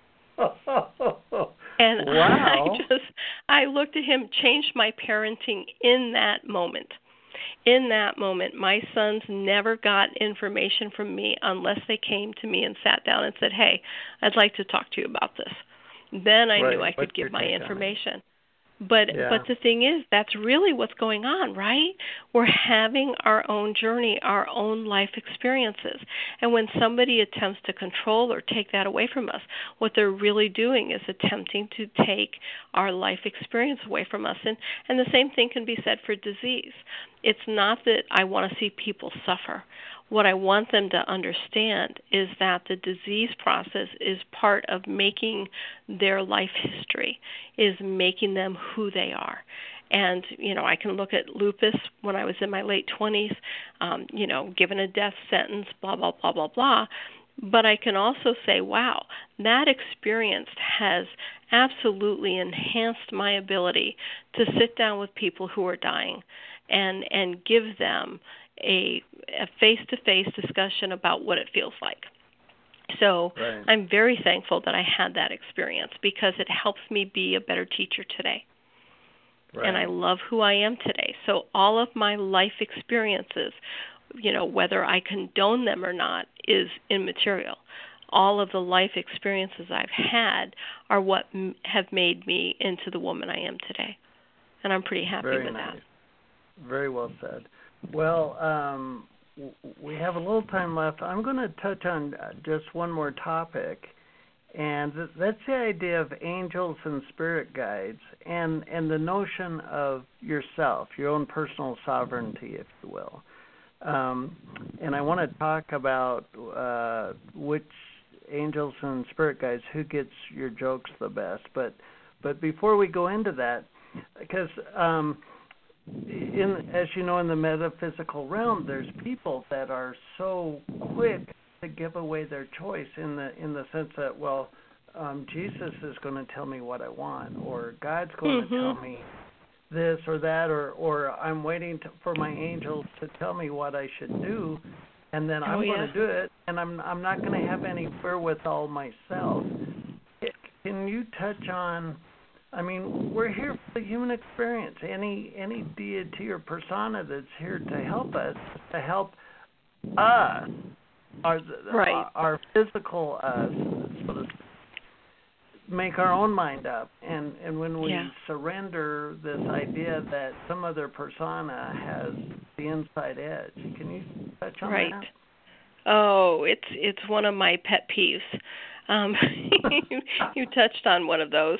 And wow. I looked at him, changed my parenting in that moment. In that moment, my sons never got information from me unless they came to me and sat down and said, hey, I'd like to talk to you about this. Then I knew I could give my information. But the thing is, that's really what's going on, right? We're having our own journey, our own life experiences. And when somebody attempts to control or take that away from us, what they're really doing is attempting to take our life experience away from us. And the same thing can be said for disease. It's not that I want to see people suffer. What I want them to understand is that the disease process is part of making their life history, is making them who they are. And, I can look at lupus when I was in my late 20s, given a death sentence, blah, blah, blah, blah, blah. But I can also say, wow, that experience has absolutely enhanced my ability to sit down with people who are dying and give them a face-to-face discussion about what it feels like. So I'm very thankful that I had that experience because it helps me be a better teacher today. Right. And I love who I am today. So all of my life experiences, whether I condone them or not, is immaterial. All of the life experiences I've had are what have made me into the woman I am today. And I'm pretty happy with that. Very well said. Well, we have a little time left. I'm going to touch on just one more topic, and that's the idea of angels and spirit guides and the notion of yourself, your own personal sovereignty, if you will. And I want to talk about which angels and spirit guides, who gets your jokes the best. But before we go into that, because as you know, in the metaphysical realm, there's people that are so quick to give away their choice in the sense that, Jesus is going to tell me what I want, or God's going to tell me this or that, or I'm waiting for my angels to tell me what I should do, and then I'm going to do it, and I'm not going to have any wherewithal myself. Can you touch on? I mean, we're here for the human experience. Any deity or persona that's here to help us, our physical us, so to speak, make our own mind up. And when we surrender this idea that some other persona has the inside edge, can you touch on that? Oh, it's one of my pet peeves. You touched on one of those.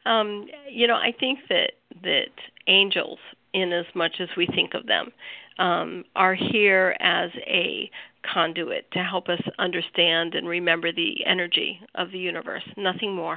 I think that angels, in as much as we think of them, are here as a conduit to help us understand and remember the energy of the universe, nothing more.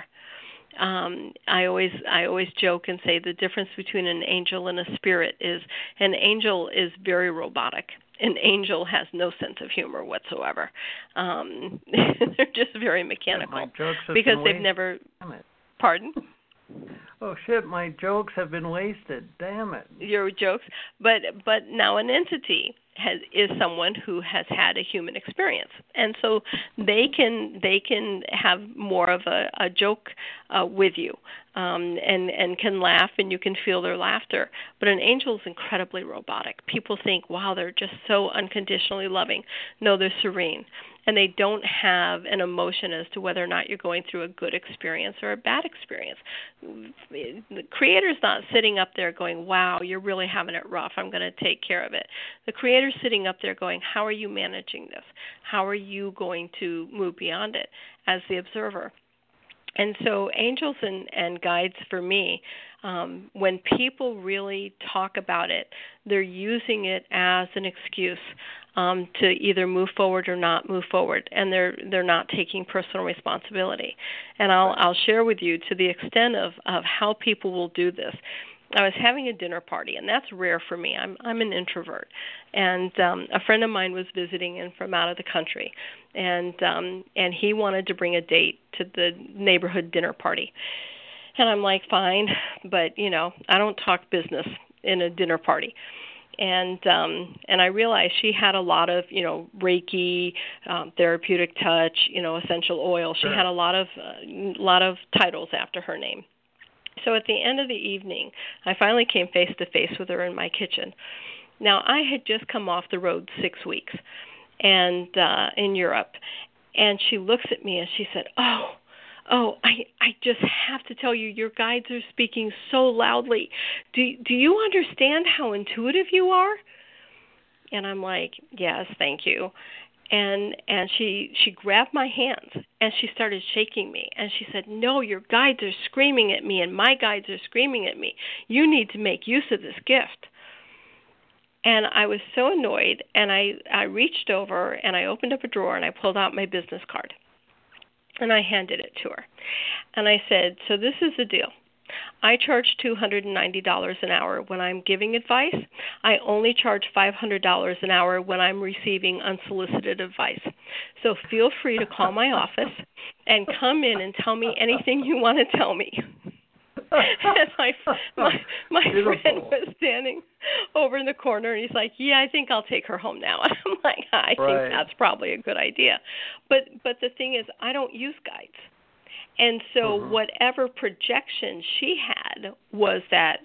I always joke and say the difference between an angel and a spirit is an angel is very robotic. An angel has no sense of humor whatsoever. They're just very mechanical because they've never. Pardon? Oh shit! My jokes have been wasted. Damn it! Your jokes, but now an entity is someone who has had a human experience, and so they can have more of a joke with you, and can laugh, and you can feel their laughter. But an angel is incredibly robotic. People think, wow, they're just so unconditionally loving. No, they're serene. And they don't have an emotion as to whether or not you're going through a good experience or a bad experience. The Creator's not sitting up there going, wow, you're really having it rough. I'm going to take care of it. The Creator's sitting up there going, how are you managing this? How are you going to move beyond it as the observer? And so angels and guides for me, when people really talk about it, they're using it as an excuse to either move forward or not move forward, and they're not taking personal responsibility. And I'll share with you to the extent of how people will do this. I was having a dinner party, and that's rare for me. I'm an introvert, and a friend of mine was visiting in from out of the country, and he wanted to bring a date to the neighborhood dinner party. And I'm like, fine, but I don't talk business in a dinner party. And I realized she had a lot of Reiki, therapeutic touch, essential oil. She had a lot of titles after her name. So at the end of the evening, I finally came face to face with her in my kitchen. Now, I had just come off the road 6 weeks and in Europe, and she looks at me and she said, I just have to tell you, your guides are speaking so loudly. Do you understand how intuitive you are? And I'm like, yes, thank you. And she grabbed my hands and she started shaking me. And she said, no, your guides are screaming at me and my guides are screaming at me. You need to make use of this gift. And I was so annoyed, and I reached over and I opened up a drawer and I pulled out my business card. And I handed it to her. And I said, so this is the deal. I charge $290 an hour when I'm giving advice. I only charge $500 an hour when I'm receiving unsolicited advice. So feel free to call my office and come in and tell me anything you want to tell me. And my friend was standing over in the corner, and he's like, yeah, I think I'll take her home now. And I'm like, I think that's probably a good idea. But the thing is, I don't use guides. And so whatever projection she had was that,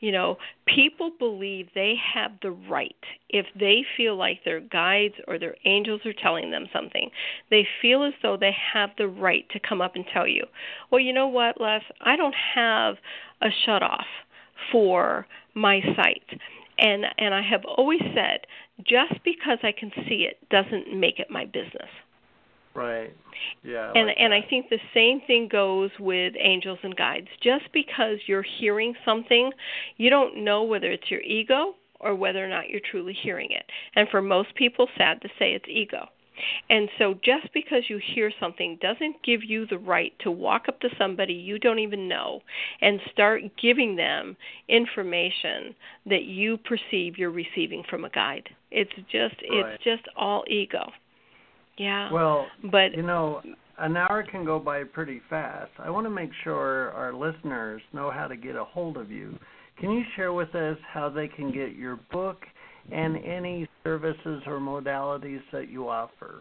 people believe they have the right. If they feel like their guides or their angels are telling them something, they feel as though they have the right to come up and tell you, well, you know what, Les, I don't have a shutoff for my site. And I have always said, just because I can see it doesn't make it my business. Right. Yeah. And I think the same thing goes with angels and guides. Just because you're hearing something, you don't know whether it's your ego or whether or not you're truly hearing it. And for most people, sad to say, it's ego. And so just because you hear something doesn't give you the right to walk up to somebody you don't even know and start giving them information that you perceive you're receiving from a guide. It's just all ego. Yeah. Well, but an hour can go by pretty fast. I want to make sure our listeners know how to get a hold of you. Can you share with us how they can get your book and any services or modalities that you offer?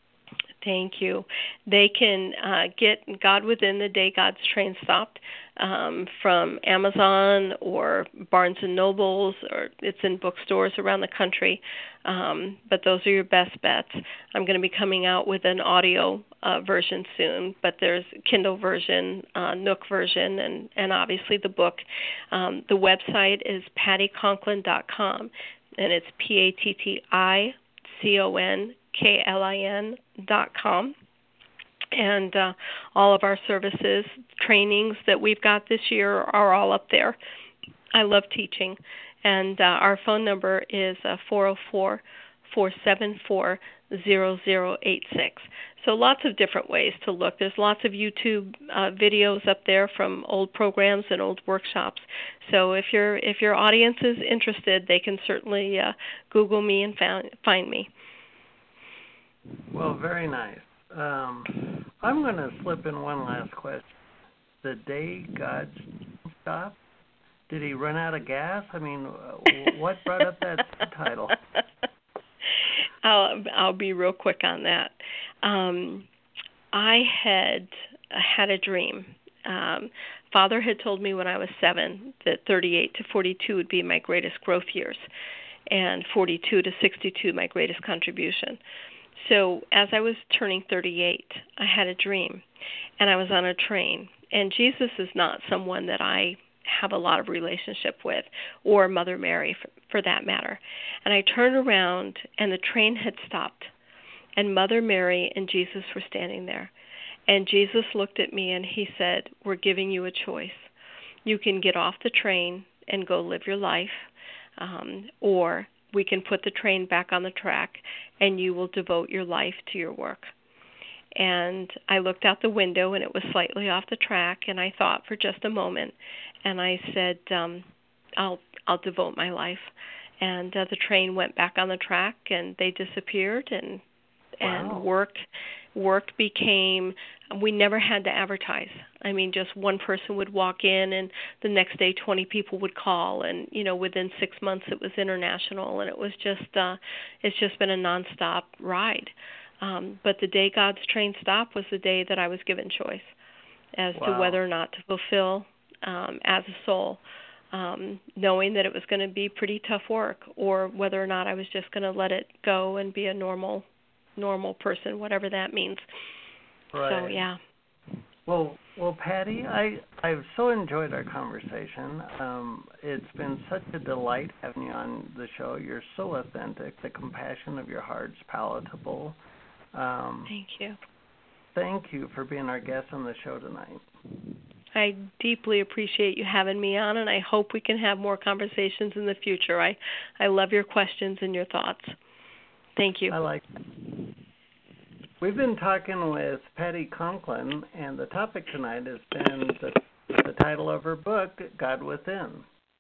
Thank you. They can get God Within the Day God's Train Stopped from Amazon or Barnes & Nobles, or it's in bookstores around the country. But those are your best bets. I'm going to be coming out with an audio version soon, but there's Kindle version, Nook version, and obviously the book. The website is pattyconklin.com, and it's PattyConklin.com. And all of our services, trainings that we've got this year are all up there. I love teaching. And our phone number is 404-474-0086. So lots of different ways to look. There's lots of YouTube videos up there from old programs and old workshops. So if your audience is interested, they can certainly Google me and find me. Well, very nice. I'm going to slip in one last question. The day God stopped, did he run out of gas? I mean, what brought up that title? I'll be real quick on that. I had a dream. Father had told me when I was 7 that 38 to 42 would be my greatest growth years, and 42 to 62 my greatest contribution. So as I was turning 38, I had a dream, and I was on a train. And Jesus is not someone that I have a lot of relationship with, or Mother Mary for that matter. And I turned around, and the train had stopped, and Mother Mary and Jesus were standing there. And Jesus looked at me, and he said, we're giving you a choice. You can get off the train and go live your life, or we can put the train back on the track, and you will devote your life to your work. And I looked out the window, and it was slightly off the track, and I thought for just a moment, and I said, I'll devote my life. And the train went back on the track, and they disappeared, and work became, we never had to advertise. I mean, just one person would walk in, and the next day 20 people would call, and within 6 months it was international, and it was just it's just been a nonstop ride. But the day God's train stopped was the day that I was given choice as to whether or not to fulfill as a soul knowing that it was going to be pretty tough work, or whether or not I was just going to let it go and be a normal person, whatever that means. Right. So, yeah. Well, Patty, I've so enjoyed our conversation. It's been such a delight having you on the show. You're so authentic. The compassion of your heart's palatable. Thank you. Thank you for being our guest on the show tonight. I deeply appreciate you having me on, and I hope we can have more conversations in the future. I love your questions and your thoughts. Thank you. I like that. We've been talking with Patty Conklin, and the topic tonight has been the title of her book, God Within.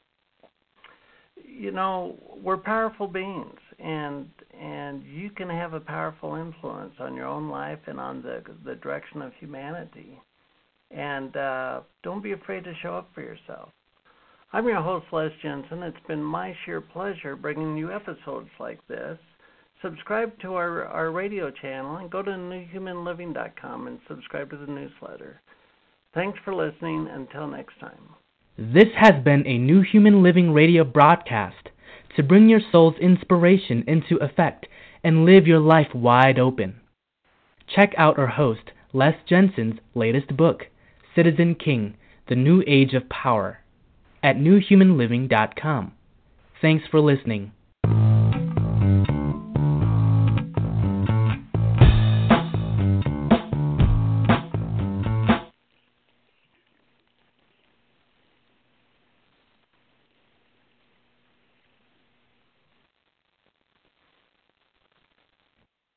You know, we're powerful beings, and you can have a powerful influence on your own life and on the direction of humanity. And don't be afraid to show up for yourself. I'm your host, Les Jensen. It's been my sheer pleasure bringing you episodes like this. Subscribe to our radio channel and go to newhumanliving.com and subscribe to the newsletter. Thanks for listening. Until next time. This has been a New Human Living radio broadcast to bring your soul's inspiration into effect and live your life wide open. Check out our host, Les Jensen's latest book, Citizen King, The New Age of Power, at newhumanliving.com. Thanks for listening.